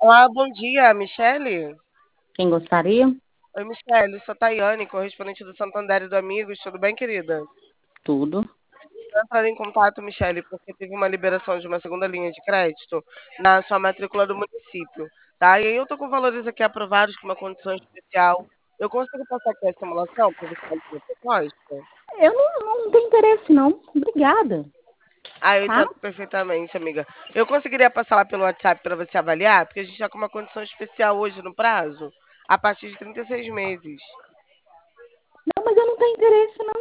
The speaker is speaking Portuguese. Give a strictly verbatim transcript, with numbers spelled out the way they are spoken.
Olá, bom dia, Michele. Quem gostaria? Oi, Michele, sou Tayane, correspondente do Santander e do Amigos. Tudo bem, querida? Tudo. Vou entrar em contato, Michele, porque teve uma liberação de uma segunda linha de crédito na sua matrícula do município, tá? E aí eu tô com valores aqui aprovados com uma condição especial. Eu consigo passar aqui a simulação para você fazer a proposta? Eu não, não tenho interesse, não. Obrigada, Ah, eu tá? entendo perfeitamente, amiga. Eu conseguiria passar lá pelo WhatsApp para você avaliar, porque a gente está com uma condição especial hoje no prazo, a partir de trinta e seis meses. Não, mas eu não tenho interesse,